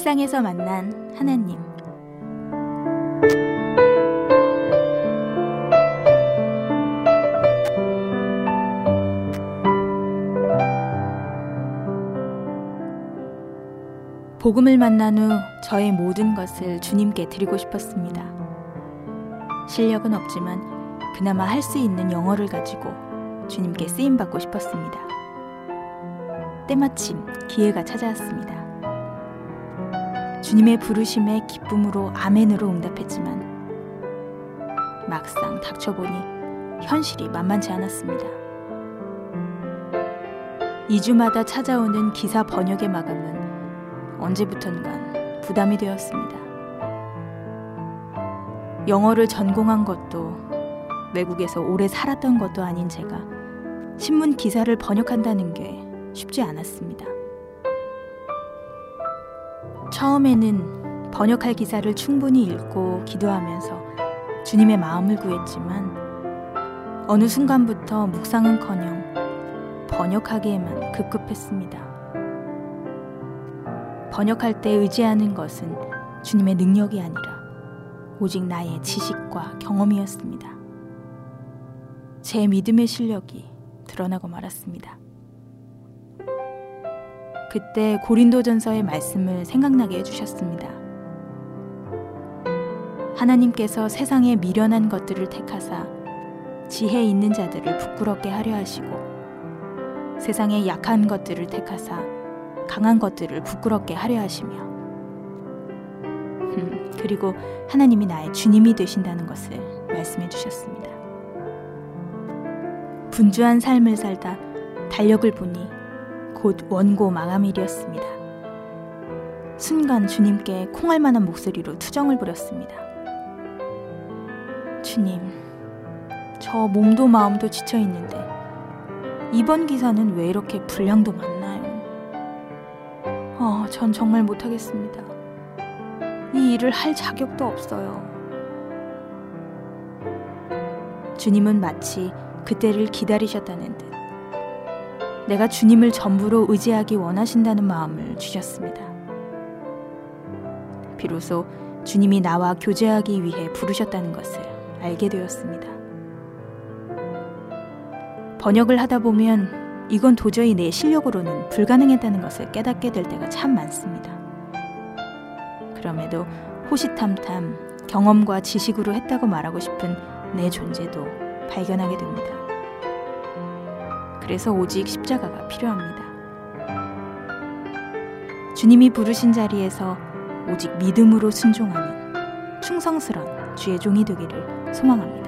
일상에서 만난 하나님. 복음을 만난 후 저의 모든 것을 주님께 드리고 싶었습니다. 실력은 없지만 그나마 할 수 있는 영어를 가지고 주님께 쓰임받고 싶었습니다. 때마침 기회가 찾아왔습니다. 주님의 부르심에 기쁨으로 아멘으로 응답했지만 막상 닥쳐보니 현실이 만만치 않았습니다. 2주마다 찾아오는 기사 번역의 마감은 언제부턴간 부담이 되었습니다. 영어를 전공한 것도 외국에서 오래 살았던 것도 아닌 제가 신문 기사를 번역한다는 게 쉽지 않았습니다. 처음에는 번역할 기사를 충분히 읽고 기도하면서 주님의 마음을 구했지만 어느 순간부터 묵상은커녕 번역하기에만 급급했습니다. 번역할 때 의지하는 것은 주님의 능력이 아니라 오직 나의 지식과 경험이었습니다. 제 믿음의 실력이 드러나고 말았습니다. 그때 고린도전서의 말씀을 생각나게 해주셨습니다. 하나님께서 세상에 미련한 것들을 택하사 지혜 있는 자들을 부끄럽게 하려 하시고 세상에 약한 것들을 택하사 강한 것들을 부끄럽게 하려 하시며 그리고 하나님이 나의 주님이 되신다는 것을 말씀해 주셨습니다. 분주한 삶을 살다 달력을 보니 곧 원고 마감일이었습니다. 순간 주님께 콩할 만한 목소리로 투정을 부렸습니다. 주님, 저 몸도 마음도 지쳐 있는데 이번 기사는 왜 이렇게 분량도 많나요? 전 정말 못하겠습니다. 이 일을 할 자격도 없어요. 주님은 마치 그때를 기다리셨다는 듯 내가 주님을 전부로 의지하기 원하신다는 마음을 주셨습니다. 비로소 주님이 나와 교제하기 위해 부르셨다는 것을 알게 되었습니다. 번역을 하다 보면 이건 도저히 내 실력으로는 불가능했다는 것을 깨닫게 될 때가 참 많습니다. 그럼에도 호시탐탐 경험과 지식으로 했다고 말하고 싶은 내 존재도 발견하게 됩니다. 그래서 오직 십자가가 필요합니다. 주님이 부르신 자리에서 오직 믿음으로 순종하는 충성스러운 주의 종이 되기를 소망합니다.